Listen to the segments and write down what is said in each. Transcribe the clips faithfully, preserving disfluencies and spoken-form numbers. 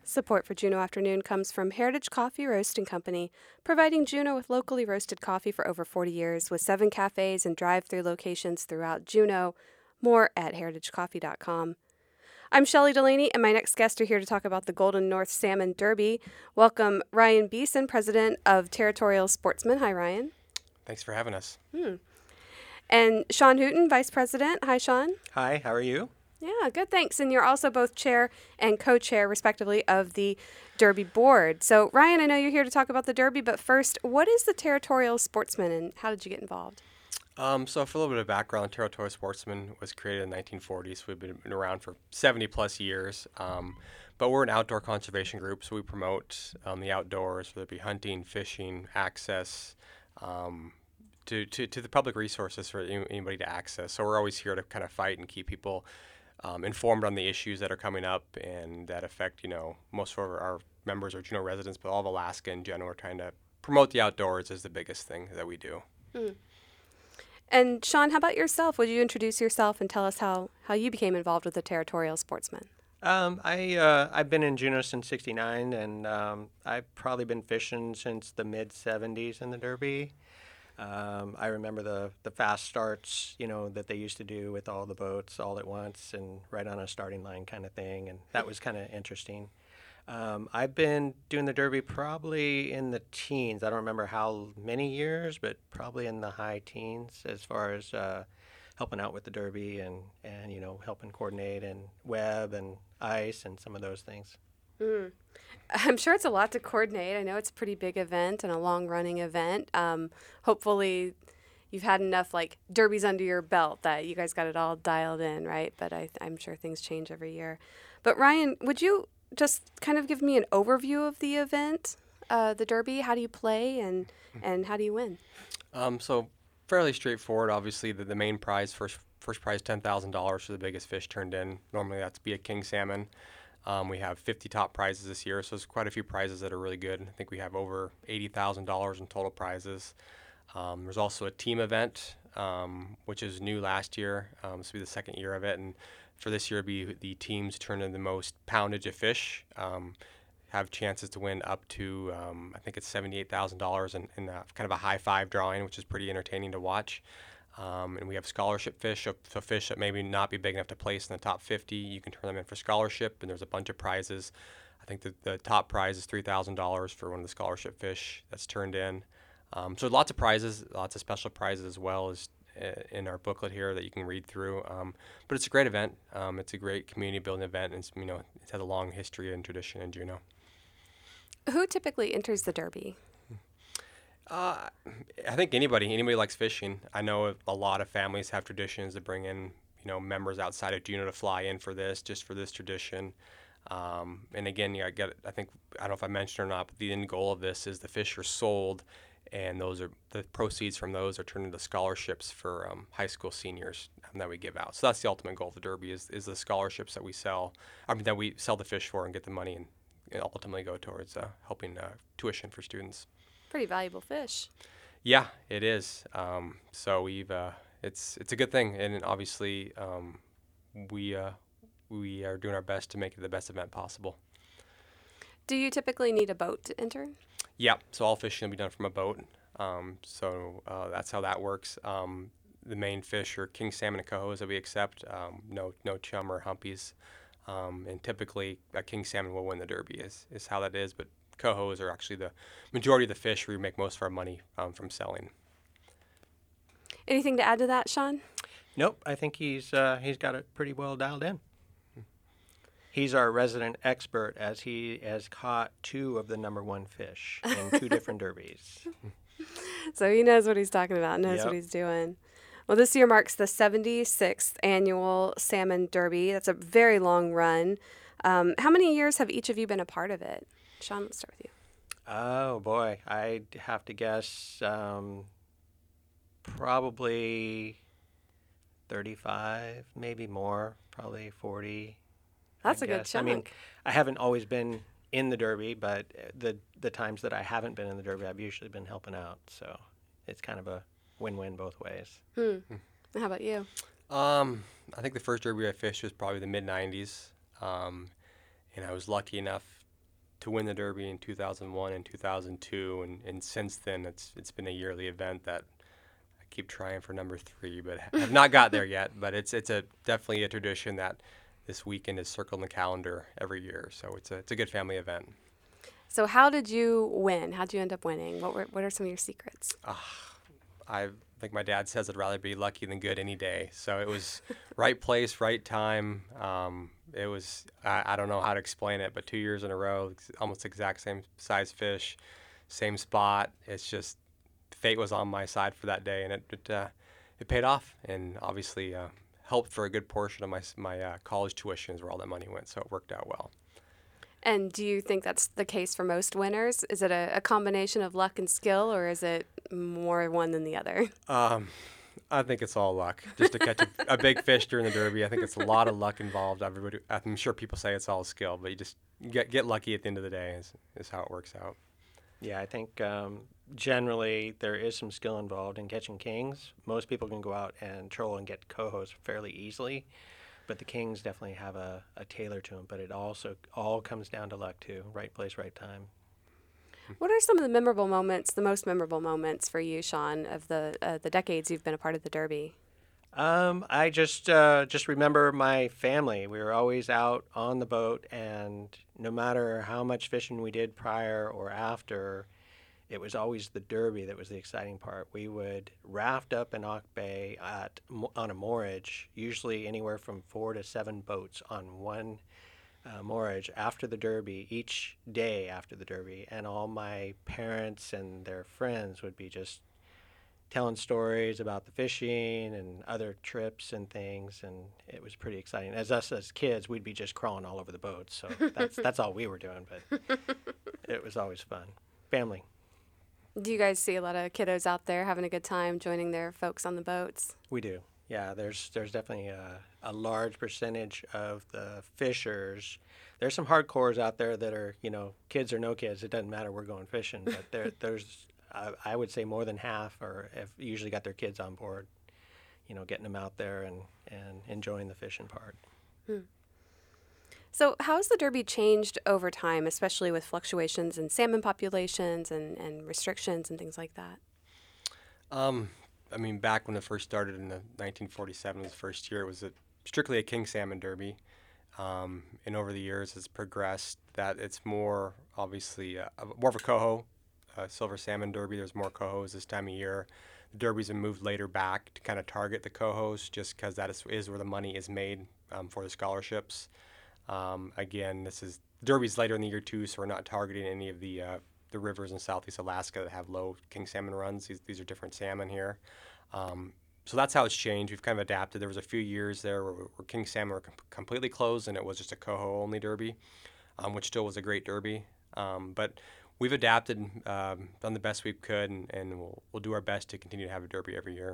Support for Juneau Afternoon comes from Heritage Coffee Roasting Company, providing Juneau with locally roasted coffee for over forty years, with seven cafes and drive-through locations throughout Juneau. More at heritage coffee dot com. I'm Shelley Delaney, and my next guests are here to talk about the Golden North Salmon Derby. Welcome Ryan Beeson, president of Territorial Sportsmen. Hi, Ryan. Thanks for having us. Hmm. And Sean Hooten, vice president. Hi, Sean. Hi, how are you? Yeah, good, thanks. And you're also both chair and co-chair, respectively, of the Derby board. So, Ryan, I know you're here to talk about the Derby, but first, what is the Territorial Sportsman and how did you get involved? Um, so for a little bit of background, Territorial Sportsman was created in the nineteen forties. We've been around for seventy plus years, um, but we're an outdoor conservation group, so we promote um, the outdoors, whether it be hunting, fishing, access, um, to, to, to the public resources for anybody to access. So we're always here to kind of fight and keep people Um, informed on the issues that are coming up and that affect, you know, most of our, our members are Juneau residents, but all of Alaska in general. We're trying to promote the outdoors is the biggest thing that we do. Hmm. And Sean, how about yourself? Would you introduce yourself and tell us how, how you became involved with the Territorial Sportsman? Um, I, uh, I've been in Juneau since sixty-nine, and um, I've probably been fishing since the mid seventies in the Derby. Um, I remember the, the fast starts, you know, that they used to do with all the boats all at once and right on a starting line kind of thing, and that was kind of interesting. Um, I've been doing the Derby probably in the teens. I don't remember how many years, but probably in the high teens as far as uh, helping out with the Derby and, and, you know, helping coordinate and web and ice and some of those things. Mm. I'm sure it's a lot to coordinate. I know it's a pretty big event and a long-running event. Um, hopefully you've had enough, like, derbies under your belt that you guys got it all dialed in, right? But I, I'm sure things change every year. But, Ryan, would you just kind of give me an overview of the event, uh, the Derby? How do you play and, and how do you win? Um, so fairly straightforward. Obviously, the, the main prize, first first prize, ten thousand dollars for the biggest fish turned in. Normally that's be a king salmon. Um, we have fifty top prizes this year, so there's quite a few prizes that are really good. I think we have over eighty thousand dollars in total prizes. Um, there's also a team event, um, which is new last year. Um, this will be the second year of it, and for this year, it'll be the teams turn in the most poundage of fish, um, have chances to win up to, um, I think it's seventy-eight thousand dollars in, in a, kind of a high five drawing, which is pretty entertaining to watch. Um, and we have scholarship fish, so, so fish that maybe not be big enough to place in the top fifty. You can turn them in for scholarship, and there's a bunch of prizes. I think the, the top prize is three thousand dollars for one of the scholarship fish that's turned in. Um, so lots of prizes, lots of special prizes as well as uh, in our booklet here that you can read through. Um, but it's a great event. Um, it's a great community building event, and it's, you know, it has a long history and tradition in Juneau. Who typically enters the Derby? Uh, I think anybody, anybody likes fishing. I know a lot of families have traditions to bring in, you know, members outside of Juneau to fly in for this, just for this tradition. Um, and again, yeah, I get, I think, I don't know if I mentioned or not, but the end goal of this is the fish are sold, and those are the proceeds from those are turned into scholarships for um, high school seniors um, that we give out. So that's the ultimate goal of the Derby is is the scholarships that we sell, I mean, that we sell the fish for and get the money and, and ultimately go towards uh, helping uh, tuition for students. Pretty valuable fish. Yeah, it is. Um, so we've uh, it's it's a good thing, and obviously um, we uh, we are doing our best to make it the best event possible. Do you typically need a boat to enter? Yeah, so all fishing will be done from a boat. Um, so uh, that's how that works. Um, the main fish are king salmon and cohos that we accept. Um, no no chum or humpies, um, and typically a king salmon will win the Derby. Is is how that is, but cohos are actually the majority of the fish we make most of our money um, from selling. Anything to add to that, Sean? Nope, I think he's uh, he's got it pretty well dialed in. He's our resident expert as he has caught two of the number one fish in two different derbies. So he knows what he's talking about, knows Yep. what he's doing. Well, this year marks the seventy-sixth annual Salmon Derby. That's a very long run. Um, how many years have each of you been a part of it? Sean, let's start with you. Oh, boy. I'd have to guess um, probably thirty-five, maybe more, probably forty. That's I a good guess. I mean, chunk. I haven't always been in the Derby, but the the times that I haven't been in the Derby, I've usually been helping out. So it's kind of a win-win both ways. Hmm. How about you? Um, I think the first Derby I fished was probably the mid nineties, um, and I was lucky enough to win the Derby in two thousand one and two thousand two, and, and since then it's it's been a yearly event that I keep trying for number three, but have not got there yet. But it's it's a definitely a tradition that this weekend is circled in the calendar every year. So it's a it's a good family event. So how did you win? How did you end up winning? What were what are some of your secrets? Uh, I think my dad says I'd rather be lucky than good any day. So it was right place, right time. Um, it was, I, I don't know how to explain it, but two years in a row, almost exact same size fish, same spot. It's just, fate was on my side for that day, and it it, uh, it paid off, and obviously uh, helped for a good portion of my, my uh, college tuitions where all that money went, so it worked out well. And do you think that's the case for most winners? Is it a, a combination of luck and skill, or is it more one than the other? Um, I think it's all luck. Just to catch a, a big fish during the Derby, I think it's a lot of luck involved. Everybody, I'm sure people say it's all skill, but you just get get lucky at the end of the day is, is how it works out. Yeah, I think um, generally there is some skill involved in catching kings. Most people can go out and troll and get cohos fairly easily, but the kings definitely have a, a tailor to them. But it also all comes down to luck too. Right place, right time. What are some of the memorable moments, the most memorable moments for you, Sean, of the uh, the decades you've been a part of the Derby? Um, I just uh, just remember my family. We were always out on the boat, and no matter how much fishing we did prior or after, it was always the Derby that was the exciting part. We would raft up in Auk Bay at on a moorage, usually anywhere from four to seven boats on one uh, moorage after the Derby, each day after the Derby, and all my parents and their friends would be just telling stories about the fishing and other trips and things, and it was pretty exciting. As us as kids, we'd be just crawling all over the boats, so that's that's all we were doing, but it was always fun. Family. Do you guys see a lot of kiddos out there having a good time joining their folks on the boats? We do. Yeah, there's there's definitely a, a large percentage of the fishers. There's some hardcores out there that are, you know, kids or no kids, it doesn't matter, we're going fishing, but there there's I, I would say more than half or have usually got their kids on board, you know, getting them out there and, and enjoying the fishing part. Hmm. So how has the Derby changed over time, especially with fluctuations in salmon populations and, and restrictions and things like that? Um, I mean, back when it first started in the nineteen forty-seven, was the first year, it was a, strictly a king salmon Derby. Um, and over the years, it's progressed that it's more, obviously, uh, more of a coho. Uh, silver salmon Derby, there's more cohos this time of year. The Derbies have moved later back to kind of target the cohos just because that is, is where the money is made um, for the scholarships. Um, again, this is Derby's later in the year too, so we're not targeting any of the uh, the rivers in southeast Alaska that have low king salmon runs. These, these are different salmon here. Um, so that's how it's changed. We've kind of adapted. There was a few years there where, where king salmon were com- completely closed and it was just a coho only Derby, um, which still was a great Derby. Um, but we've adapted, um, done the best we could, and, and we'll, we'll do our best to continue to have a Derby every year.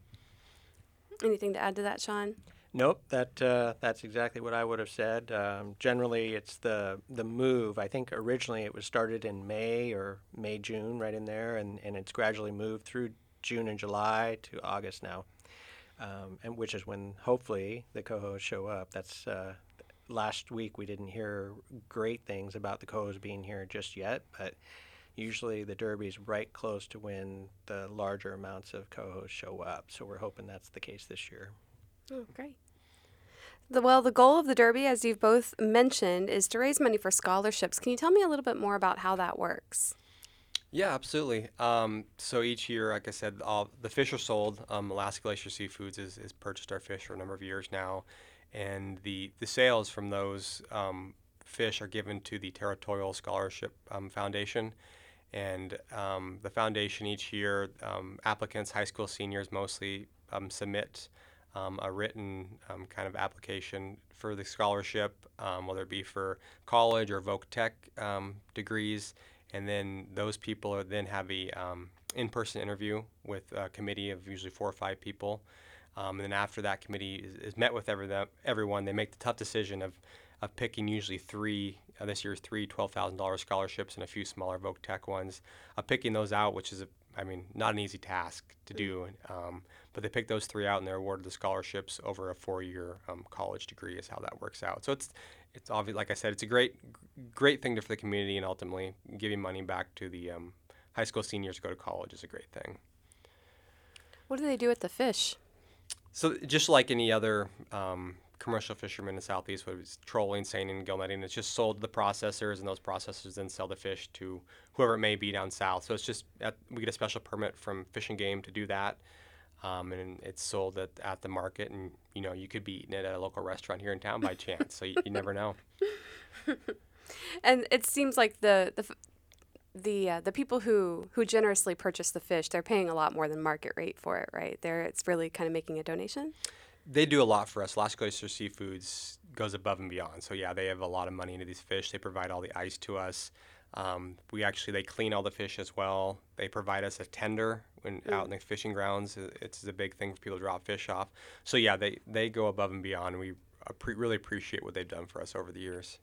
Anything to add to that, Sean? Nope, that uh, that's exactly what I would have said. Um, generally, it's the the move. I think originally it was started in May or May, June, right in there, and, and it's gradually moved through June and July to August now, um, and which is when hopefully the cohos show up. That's uh, last week we didn't hear great things about the cohos being here just yet, but usually the Derby's right close to when the larger amounts of cohos show up. So we're hoping that's the case this year. Oh, great. The, well, the goal of the Derby, as you've both mentioned, is to raise money for scholarships. Can you tell me a little bit more about how that works? Yeah, absolutely. Um, so each year, like I said, all the fish are sold. Um, Alaska Glacier Seafoods has, has purchased our fish for a number of years now, and the, the sales from those um, fish are given to the Territorial Scholarship um, Foundation. And um, the foundation each year, um, applicants, high school seniors mostly, um, submit Um, a written um, kind of application for the scholarship, um, whether it be for college or Voc Tech um, degrees, and then those people are then have a um, in-person interview with a committee of usually four or five people, um, and then after that committee is, is met with every, everyone, they make the tough decision of, of picking usually three, uh, this year's three twelve thousand dollars scholarships and a few smaller Voc Tech ones, of picking those out, which is a I mean, not an easy task to do, um, but they pick those three out and they're awarded the scholarships over a four-year um, college degree is how that works out. So it's it's obvious, like I said, it's a great, great thing to, for the community, and ultimately giving money back to the um, high school seniors to go to college is a great thing. What do they do with the fish? So just like any other um, commercial fishermen in the Southeast, whether it's trolling, seining, gill netting, it's just sold to the processors, and those processors then sell the fish to whoever it may be down south. So it's just, at, we get a special permit from Fish and Game to do that. Um, and it's sold at, at the market, and you know you could be eating it at a local restaurant here in town by chance. So you, you never know. And it seems like the the the uh, the people who who generously purchase the fish, they're paying a lot more than market rate for it, right? They're it's really kind of making a donation. They do a lot for us. Alaska Oyster Seafoods goes above and beyond. So yeah, they have a lot of money into these fish. They provide all the ice to us. Um, we actually, they clean all the fish as well. They provide us a tender when mm. out in the fishing grounds. It's a big thing for people to drop fish off. So yeah, they, they go above and beyond. We appre- really appreciate what they've done for us over the years.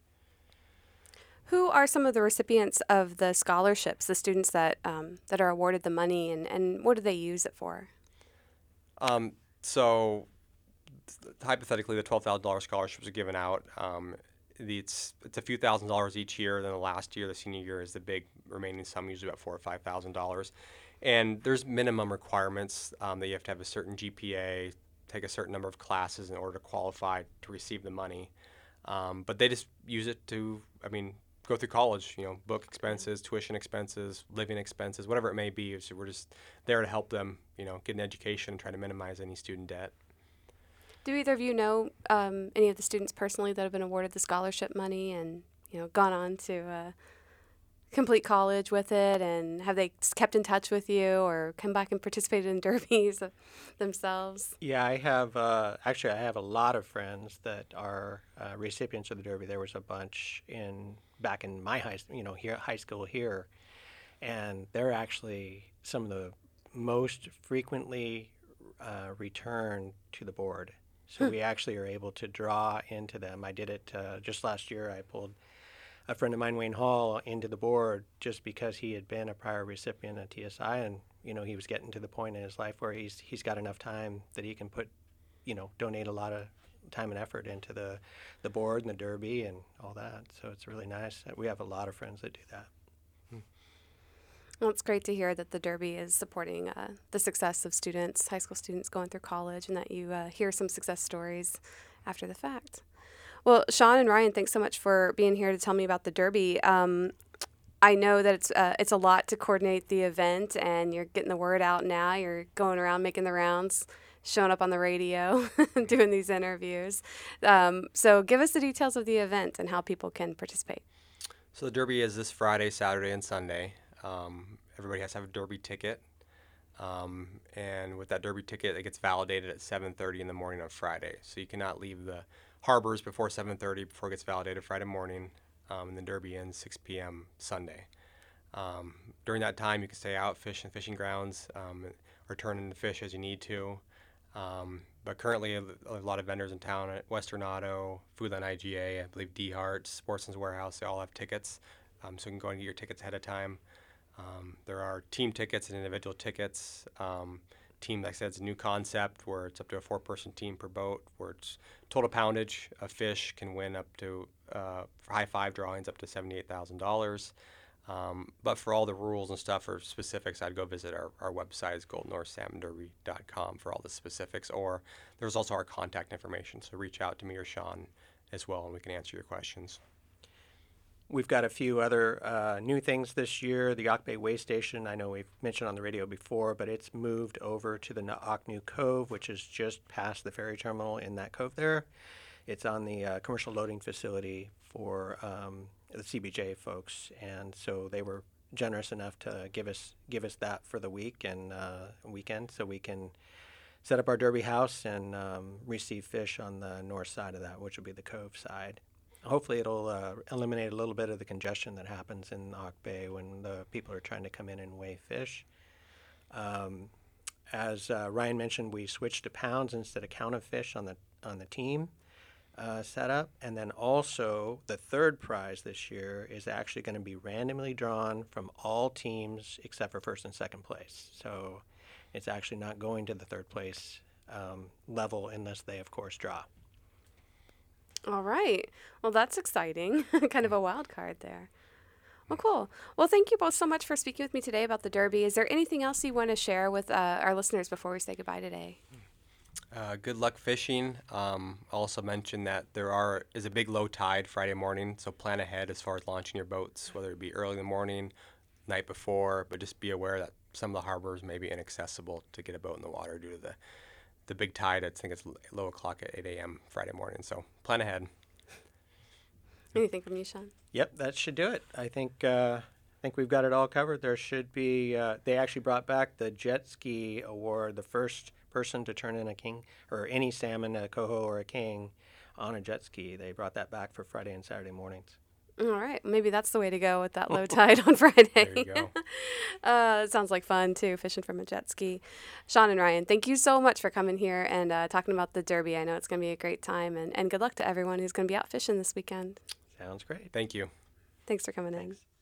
Who are some of the recipients of the scholarships, the students that um, that are awarded the money, and, and what do they use it for? Um, so hypothetically, the twelve thousand dollars scholarships are given out. Um, It's it's a few thousand dollars each year. Then the last year, the senior year, is the big remaining sum, usually about four or five thousand dollars. And there's minimum requirements um, that you have to have a certain G P A, take a certain number of classes in order to qualify to receive the money. Um, but they just use it to, I mean, go through college. You know, book expenses, tuition expenses, living expenses, whatever it may be. So we're just there to help them, you know, get an education and try to minimize any student debt. Do either of you know um, any of the students personally that have been awarded the scholarship money and, you know, gone on to uh, complete college with it? And have they kept in touch with you or come back and participated in derbies themselves? Yeah, I have, uh, actually, I have a lot of friends that are uh, recipients of the Derby. There was a bunch in, back in my high, you know, here, high school here, and they're actually some of the most frequently uh, returned to the board. So we actually are able to draw into them. I did it uh, just last year. I pulled a friend of mine, Wayne Hall, into the board just because he had been a prior recipient at T S I, and you know he was getting to the point in his life where he's he's got enough time that he can put, you know, donate a lot of time and effort into the the board and the derby and all that. So it's really nice. We have a lot of friends that do that. Well, it's great to hear that the Derby is supporting uh, the success of students, high school students going through college, and that you uh, hear some success stories after the fact. Well, Sean and Ryan, thanks so much for being here to tell me about the Derby. Um, I know that it's uh, it's a lot to coordinate the event, and you're getting the word out now. You're going around making the rounds, showing up on the radio, doing these interviews. Um, so give us the details of the event and how people can participate. So the Derby is this Friday, Saturday, and Sunday. Um, everybody has to have a Derby ticket, um, and with that Derby ticket, it gets validated at seven thirty in the morning on Friday. So you cannot leave the harbors before seven thirty before it gets validated Friday morning, um, and the Derby ends six p.m. Sunday. Um, during that time, you can stay out, fish in fishing grounds, um, or turn in the fish as you need to. Um, but currently, a, a lot of vendors in town at Western Auto, Foodland I G A, I believe D-Hart, Sportsman's Warehouse, they all have tickets, um, so you can go and get your tickets ahead of time. Um, there are team tickets and individual tickets. Um, team, like I said, it's a new concept where it's up to a four-person team per boat, where it's total poundage of fish can win up to, uh, for high five drawings, up to seventy-eight thousand dollars. Um, but for all the rules and stuff or specifics, I'd go visit our, our website, is golden north salmon derby dot com for all the specifics. Or there's also our contact information, so reach out to me or Sean as well, and we can answer your questions. We've got a few other uh, new things this year. The Auk Bay Way Station, I know we've mentioned on the radio before, but it's moved over to the Naaknu Cove, which is just past the ferry terminal in that cove there. It's on the uh, commercial loading facility for um, the C B J folks, and so they were generous enough to give us give us that for the week and uh, weekend, so we can set up our derby house and um, receive fish on the north side of that, which will be the cove side. Hopefully it'll uh, eliminate a little bit of the congestion that happens in Auk Bay when the people are trying to come in and weigh fish. Um, as uh, Ryan mentioned, we switched to pounds instead of count of fish on the on the team uh, setup. And then also the third prize this year is actually going to be randomly drawn from all teams except for first and second place. So it's actually not going to the third place um, level unless they, of course, draw. All right. Well, that's exciting. Kind of a wild card there. Well, cool. Well, thank you both so much for speaking with me today about the Derby. Is there anything else you want to share with uh, our listeners before we say goodbye today? Uh, good luck fishing. Um, I'll also mention that there are is a big low tide Friday morning, so plan ahead as far as launching your boats, whether it be early in the morning, night before, but just be aware that some of the harbors may be inaccessible to get a boat in the water due to the, the big tide. I think it's low o'clock at eight a.m. Friday morning, so plan ahead. Anything from you, Sean? Yep, that should do it. I think uh, I think we've got it all covered. There should be. Uh, they actually brought back the jet ski award, the first person to turn in a king or any salmon, a coho or a king, on a jet ski. They brought that back for Friday and Saturday mornings. All right. Maybe that's the way to go with that low tide on Friday. There you go. uh, it sounds like fun, too, fishing from a jet ski. Sean and Ryan, thank you so much for coming here and uh, talking about the Derby. I know it's going to be a great time, and, and good luck to everyone who's going to be out fishing this weekend. Sounds great. Thank you. Thanks for coming in. Thanks.